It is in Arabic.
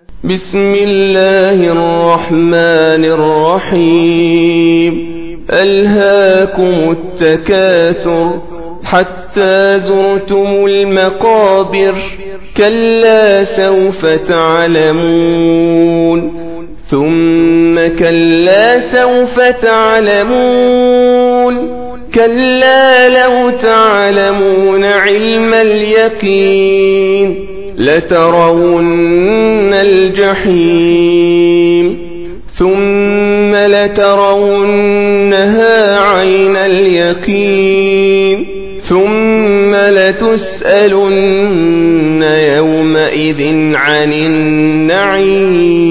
بسم الله الرحمن الرحيم. ألهاكم التكاثر حتى زرتم المقابر، كلا سوف تعلمون ثم كلا سوف تعلمون، كلا لو تعلمون علم اليقين لترون الجحيم ثم لترونها عين اليقين ثم لتسألن يومئذ عن النعيم.